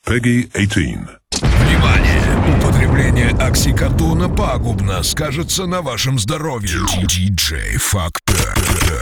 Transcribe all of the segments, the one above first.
Peggy 18. Внимание! Употребление оксикодона пагубно скажется на вашем здоровье. Диджей Фактор.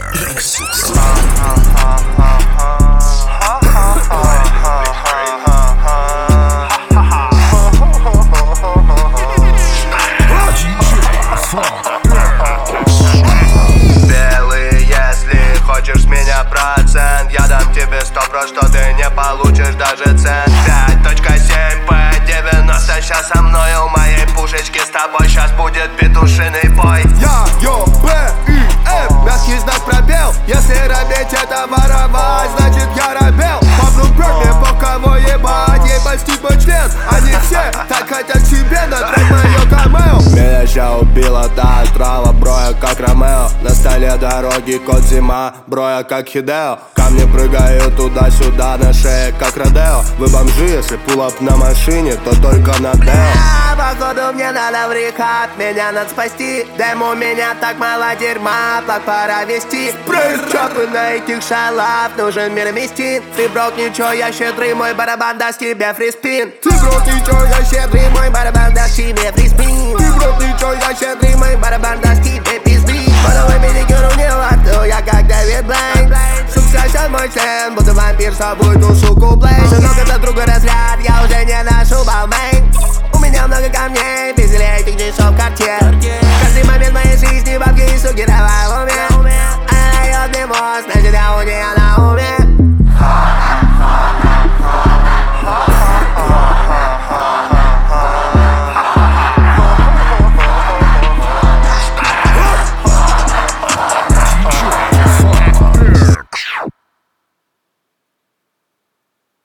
Белый, если хочешь с меня процент, я дам тебе 100%, что ты не получишь даже цент. 5.7 P90 сейчас со мной у моей пушечки, с тобой сейчас будет петушиный бой. Я, Б, И, М, мягкий знак пробел. Если робеть это воровать, значит я робел. Пабло мне по кого ебать, ебать типа член. Они все так хотят себе на трек моё камео. Меня ща убила та трава, броя как Ромео. На столе дороги кот зима, броя как Хидео. Камни прыгают туда-сюда, на шее как Родео. Вы бомжи, если пулап на машине, то только на Део. Походу мне надо в рехаб, меня надо спасти. Дэм, у меня так мало дерьма, плак пора вести. Прыг, чопы на этих шалав, нужен мир вмести. Ты брок, ничего, я щедрый, мой барабан даст тебе фриспин. Ты брок, ничего, я щедрый, мой барабан даст тебе фриспин. Ты брок, ничего, я щедрый, мой барабан даст тебе пизды. Подавай миникюру не лату, я как Дэвид Блейн. Суксайся мой член, буду вампир, с тобой душу блейн.